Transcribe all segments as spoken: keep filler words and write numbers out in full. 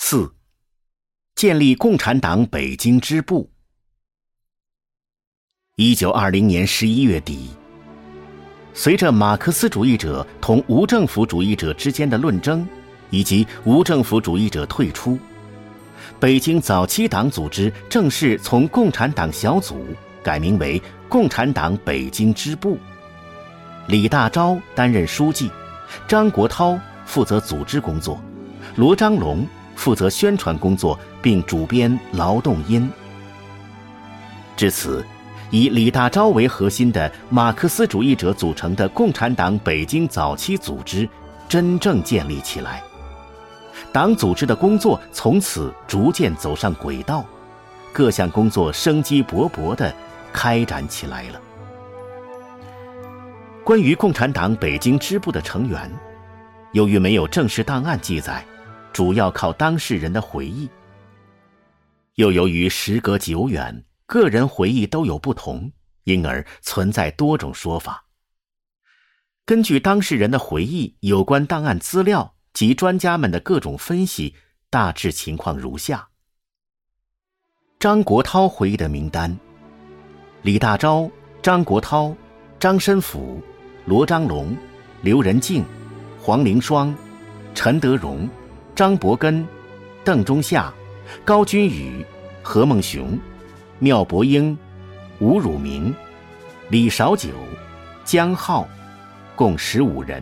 四、建立共产党北京支部。一九二零年十一月底，随着马克思主义者同无政府主义者之间的论争，以及无政府主义者退出，北京早期党组织正式从共产党小组改名为共产党北京支部。李大钊担任书记，张国焘负责组织工作，罗章龙负责宣传工作，并主编《劳动音》。至此，以李大钊为核心的马克思主义者组成的共产党北京早期组织真正建立起来。党组织的工作从此逐渐走上轨道，各项工作生机勃勃地开展起来了。关于共产党北京支部的成员，由于没有正式档案记载，主要靠当事人的回忆。又由于时隔久远，个人回忆都有不同，因而存在多种说法。根据当事人的回忆，有关档案资料及专家们的各种分析，大致情况如下：张国焘回忆的名单：李大钊、张国焘、张申府、罗章龙、刘仁静、黄凌霜、陈德荣、张伯艮、邓中夏、高君宇、何孟雄、缪伯英、吴汝明、李少九、江浩，共十五人。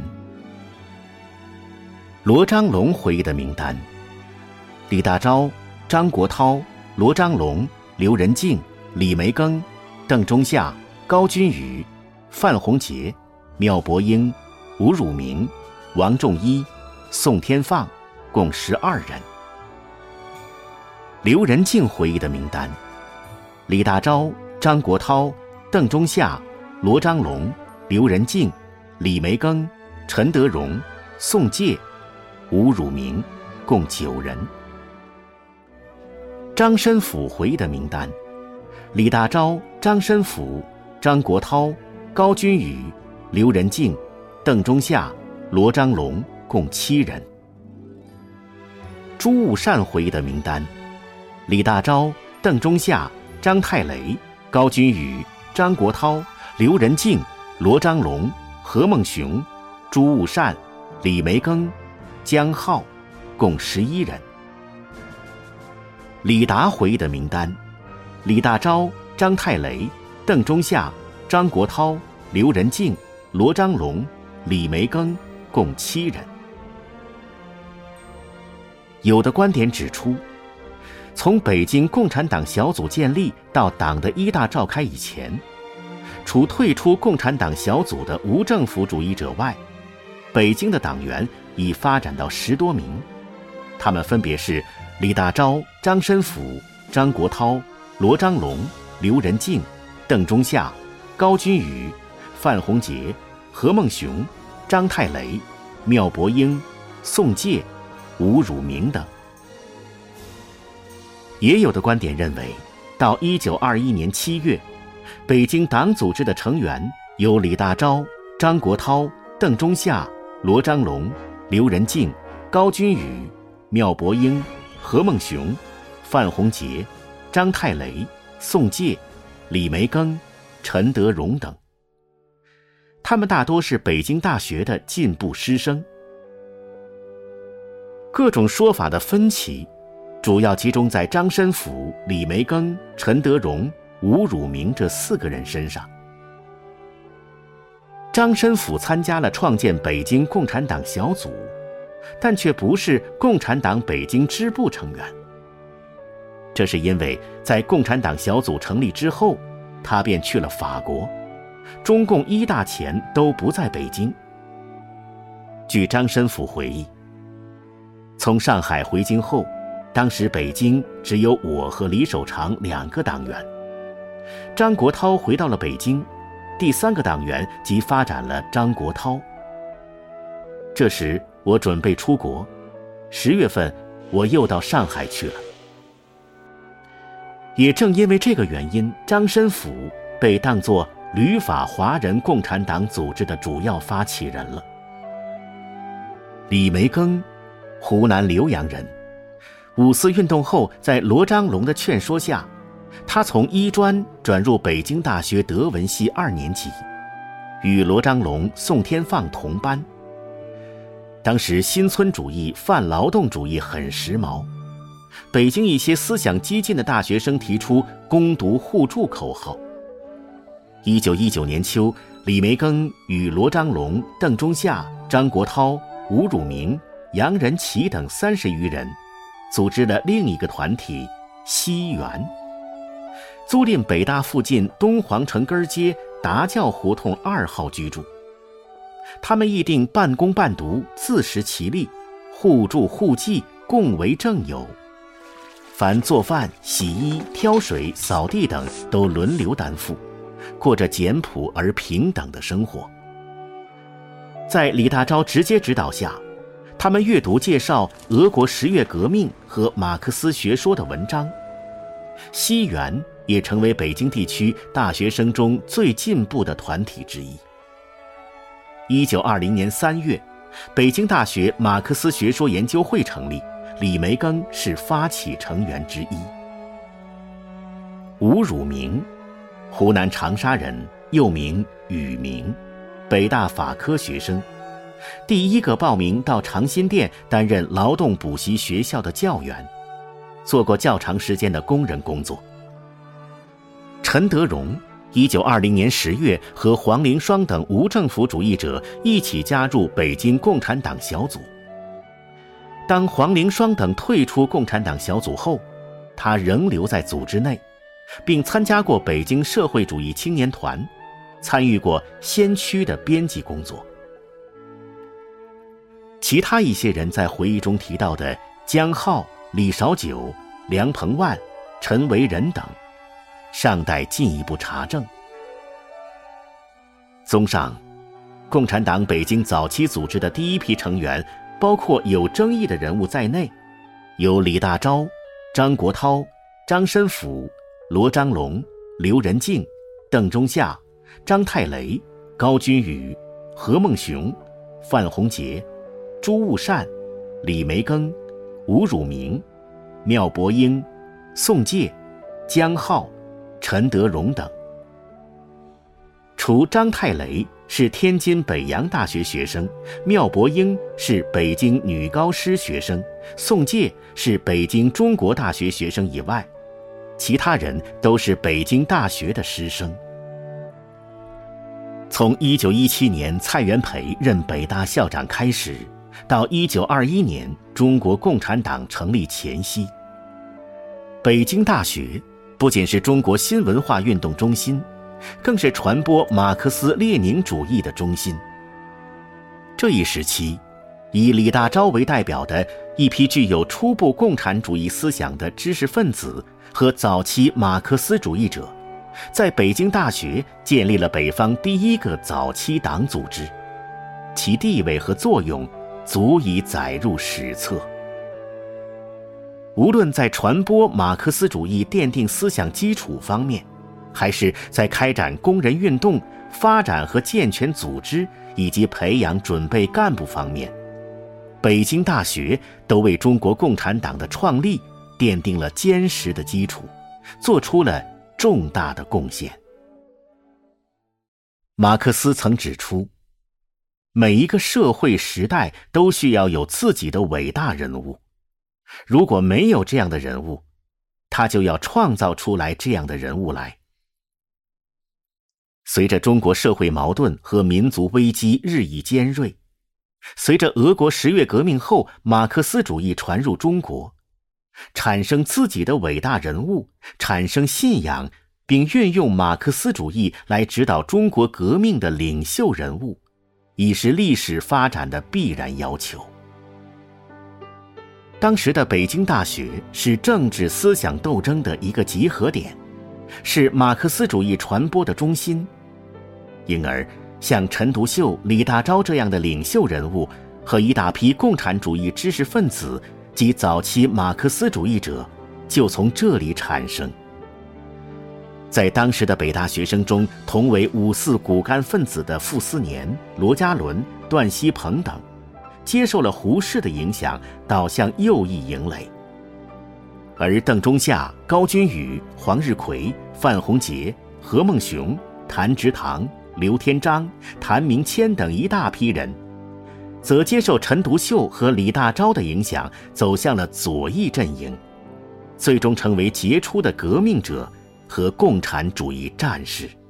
罗章龙回忆的名单：李大钊、张国焘、罗章龙、刘仁静、李梅庚、邓中夏、高君宇、范洪杰、缪伯英、吴汝明、王仲一、宋天放，共十二人。刘仁静回忆的名单：李大钊、张国焘、邓中夏、罗章龙、刘仁静、李梅庚、陈德荣、宋介、吴汝明，共九人。张申府回忆的名单：李大钊、张申府、张国焘、高君宇、刘仁静、邓中夏、罗章龙，共七人。朱悟善回忆的名单：李大钊、邓中夏、张太雷、高君宇、张国焘、刘仁静、罗章龙、何孟雄、朱悟善、李梅庚、江浩，共十一人。李达回忆的名单：李大钊、张太雷、邓中夏、张国焘、刘仁静、罗章龙、李梅庚，共七人。有的观点指出，从北京共产党小组建立到党的一大召开以前，除退出共产党小组的无政府主义者外，北京的党员已发展到十多名，他们分别是李大钊、张申府、张国焘、罗章龙、刘仁静、邓中夏、高君宇、范洪杰、何孟雄、张太雷、缪伯英、宋介、吴汝明等。也有的观点认为，到一九二一年七月，北京党组织的成员由李大钊、张国焘、邓中夏、罗章龙、刘仁静、高君宇、缪伯英、何孟雄、范洪杰、张太雷、宋介、李梅庚、陈德荣等。他们大多是北京大学的进步师生。各种说法的分歧主要集中在张申府、李梅庚、陈德荣、吴汝明这四个人身上。张申府参加了创建北京共产党小组，但却不是共产党北京支部成员。这是因为在共产党小组成立之后，他便去了法国，中共一大前都不在北京。据张申府回忆，从上海回京后，当时北京只有我和李守常两个党员。张国焘回到了北京，第三个党员即发展了张国焘。这时我准备出国，十月份我又到上海去了。也正因为这个原因，张申府被当作旅法华人共产党组织的主要发起人了。李梅庚，湖南浏阳人， 五四运动后，在罗章龙的劝说下，他从医专转入北京大学德文系二年级，与罗章龙、宋天放同班。当时新村主义、泛劳动主义很时髦，北京一些思想激进的大学生提出攻读互助口号。一九一九年秋，李梅庚与罗章龙、邓中夏、张国焘、吴汝明、杨仁奇等三十余人组织了另一个团体西园，租赁北大附近东皇城根街达教胡同二号居住。他们议定半工半读，自食其力，互助互济，共为正友。凡做饭、洗衣、挑水、扫地等都轮流担负，过着简朴而平等的生活。在李大钊直接指导下，他们阅读介绍俄国十月革命和马克思学说的文章，西园也成为北京地区大学生中最进步的团体之一。一九二零年三月，北京大学马克思学说研究会成立，李梅庚是发起成员之一。吴汝明，湖南长沙人，又名宇明，北大法科学生，第一个报名到长辛店担任劳动补习学校的教员，做过较长时间的工人工作。陈德荣一九二零年十月和黄灵双等无政府主义者一起加入北京共产党小组。当黄灵双等退出共产党小组后，他仍留在组织内，并参加过北京社会主义青年团，参与过先驱的编辑工作。其他一些人在回忆中提到的江浩、李少九、梁鹏万、陈维仁等，尚待进一步查证。综上，共产党北京早期组织的第一批成员，包括有争议的人物在内，有李大钊、张国焘、张申府、罗章龙、刘仁静、邓中夏、张太雷、高君宇、何孟雄、范洪杰、朱悟善、李梅庚、吴汝明、缪伯英、宋介、江浩、陈德荣等。除张太雷是天津北洋大学学生，缪伯英是北京女高师学生，宋介是北京中国大学学生以外，其他人都是北京大学的师生。从一九一七年蔡元培任北大校长开始，到一九二一年中国共产党成立前夕，北京大学不仅是中国新文化运动中心，更是传播马克思列宁主义的中心。这一时期，以李大钊为代表的一批具有初步共产主义思想的知识分子和早期马克思主义者，在北京大学建立了北方第一个早期党组织，其地位和作用足以载入史册。无论在传播马克思主义奠定思想基础方面，还是在开展工人运动、发展和健全组织以及培养准备干部方面，北京大学都为中国共产党的创立奠定了坚实的基础，做出了重大的贡献。马克思曾指出，每一个社会时代都需要有自己的伟大人物，如果没有这样的人物，他就要创造出来这样的人物来。随着中国社会矛盾和民族危机日益尖锐，随着俄国十月革命后马克思主义传入中国，产生自己的伟大人物，产生信仰，并运用马克思主义来指导中国革命的领袖人物，已是历史发展的必然要求。当时的北京大学是政治思想斗争的一个集合点，是马克思主义传播的中心，因而像陈独秀、李大钊这样的领袖人物和一大批共产主义知识分子及早期马克思主义者就从这里产生。在当时的北大学生中，同为五四骨干分子的傅斯年、罗家伦、段锡朋等接受了胡适的影响，导向右翼营垒， 而邓中夏、高君宇、黄日葵、范洪杰、何孟雄、谭植堂、刘天章、谭明谦等一大批人，则接受陈独秀和李大钊的影响，走向了左翼阵营，最终成为杰出的革命者和共产主义战士。